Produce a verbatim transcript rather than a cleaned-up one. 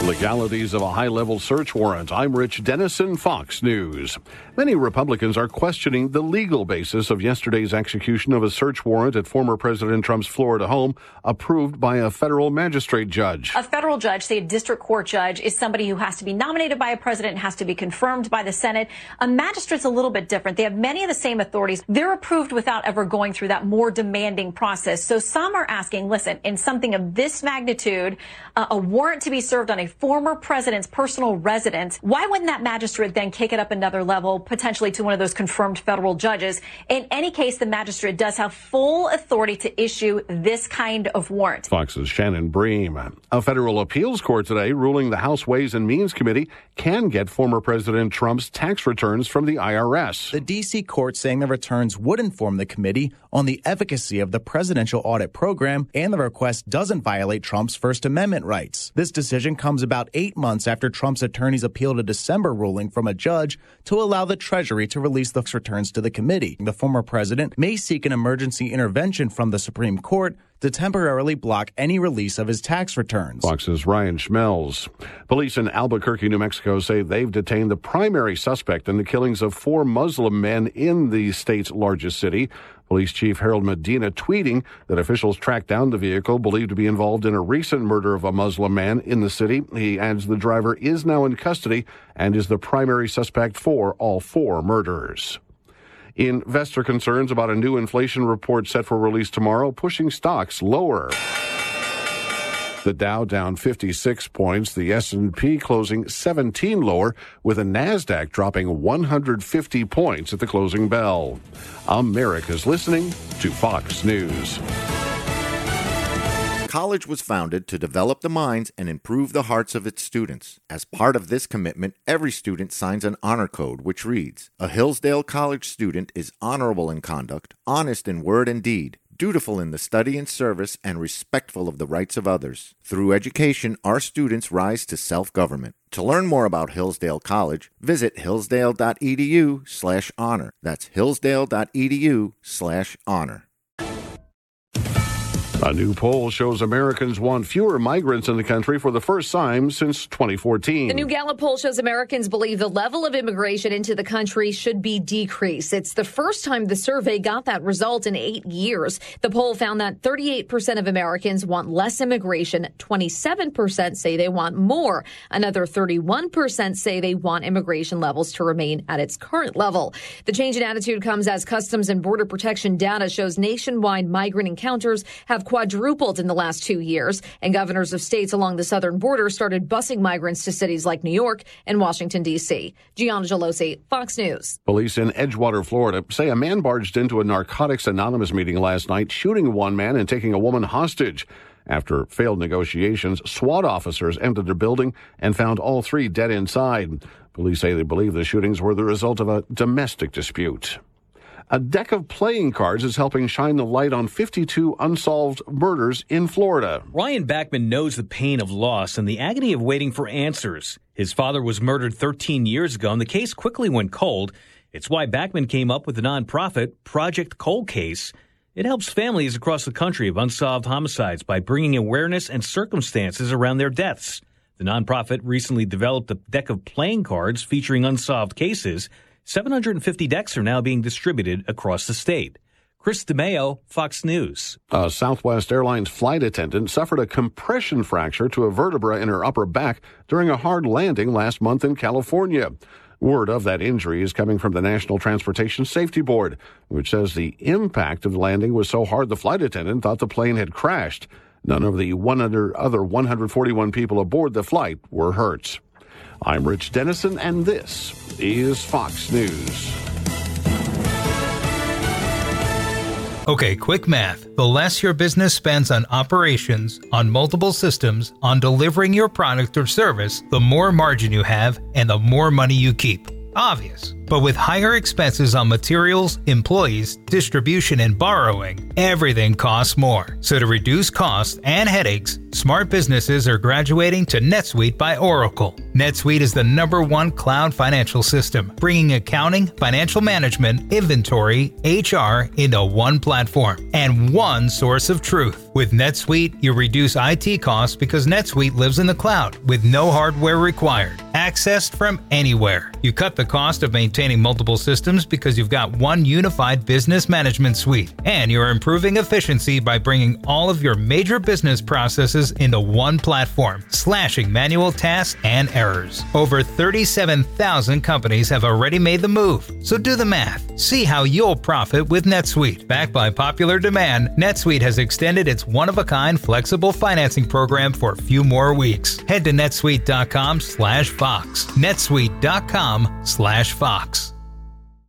Legalities of a high-level search warrant. I'm Rich Dennison, Fox News. Many Republicans are questioning the legal basis of yesterday's execution of a search warrant at former President Trump's Florida home, approved by a federal magistrate judge. A federal judge, say a district court judge, is somebody who has to be nominated by a president and has to be confirmed by the Senate. A magistrate's a little bit different. They have many of the same authorities. They're approved without ever going through that more demanding process. So some are asking, listen, in something of this magnitude, uh, a warrant to be served on a former president's personal residence, why wouldn't that magistrate then kick it up another level, potentially to one of those confirmed federal judges? In any case, the magistrate does have full authority to issue this kind of warrant. Fox's Shannon Bream. A federal appeals court today ruling the House Ways and Means Committee can get former President Trump's tax returns from the I R S. The D C court saying the returns would inform the committee on the efficacy of the presidential audit program, and the request doesn't violate Trump's First Amendment rights. This decision comes about eight months after Trump's attorneys appealed a December ruling from a judge to allow the Treasury to release the returns to the committee. The former president may seek an emergency intervention from the Supreme Court to temporarily block any release of his tax returns. Fox's Ryan Schmelz. Police in Albuquerque, New Mexico say they've detained the primary suspect in the killings of four Muslim men in the state's largest city. Police Chief Harold Medina tweeting that officials tracked down the vehicle believed to be involved in a recent murder of a Muslim man in the city. He adds the driver is now in custody and is the primary suspect for all four murders. Investor concerns about a new inflation report set for release tomorrow, pushing stocks lower. The Dow down fifty-six points, the S and P closing seventeen lower, with a NASDAQ dropping one hundred fifty points at the closing bell. America's listening to Fox News. College was founded to develop the minds and improve the hearts of its students. As part of this commitment, every student signs an honor code, which reads, "A Hillsdale College student is honorable in conduct, honest in word and deed, dutiful in the study and service, and respectful of the rights of others. Through education, our students rise to self-government." To learn more about Hillsdale College, visit hillsdale.edu slash honor. That's hillsdale.edu slash honor. A new poll shows Americans want fewer migrants in the country for the first time since twenty fourteen. The new Gallup poll shows Americans believe the level of immigration into the country should be decreased. It's the first time the survey got that result in eight years. The poll found that thirty-eight percent of Americans want less immigration. twenty-seven percent say they want more. Another thirty-one percent say they want immigration levels to remain at its current level. The change in attitude comes as Customs and Border Protection data shows nationwide migrant encounters have quadrupled in the last two years, and governors of states along the southern border started busing migrants to cities like New York and Washington, D C Gianna Gelosi, Fox News. Police in Edgewater, Florida, say a man barged into a Narcotics Anonymous meeting last night, shooting one man and taking a woman hostage. After failed negotiations, SWAT officers entered the building and found all three dead inside. Police say they believe the shootings were the result of a domestic dispute. A deck of playing cards is helping shine the light on fifty-two unsolved murders in Florida. Ryan Backman knows the pain of loss and the agony of waiting for answers. His father was murdered thirteen years ago, and the case quickly went cold. It's why Backman came up with the nonprofit Project Cold Case. It helps families across the country of unsolved homicides by bringing awareness and circumstances around their deaths. The nonprofit recently developed a deck of playing cards featuring unsolved cases. seven hundred fifty decks are now being distributed across the state. Chris DeMeo, Fox News. A Southwest Airlines flight attendant suffered a compression fracture to a vertebra in her upper back during a hard landing last month in California. Word of that injury is coming from the National Transportation Safety Board, which says the impact of the landing was so hard the flight attendant thought the plane had crashed. None of the one hundred other one hundred forty-one people aboard the flight were hurt. I'm Rich Dennison, and this is Fox News. Okay, quick math. The less your business spends on operations, on multiple systems, on delivering your product or service, the more margin you have and the more money you keep. Obvious. But with higher expenses on materials, employees, distribution, and borrowing, everything costs more. So to reduce costs and headaches, smart businesses are graduating to NetSuite by Oracle. NetSuite is the number one cloud financial system, bringing accounting, financial management, inventory, H R into one platform and one source of truth. With NetSuite, you reduce I T costs because NetSuite lives in the cloud with no hardware required, accessed from anywhere. You cut the cost of maintaining multiple systems because you've got one unified business management suite, and you're improving efficiency by bringing all of your major business processes into one platform, slashing manual tasks and errors. Over thirty-seven thousand companies have already made the move, so do the math. See how you'll profit with NetSuite. Backed by popular demand, NetSuite has extended its one-of-a-kind flexible financing program for a few more weeks. Head to netsuite dot com slash Fox. netsuite dot com slash Fox.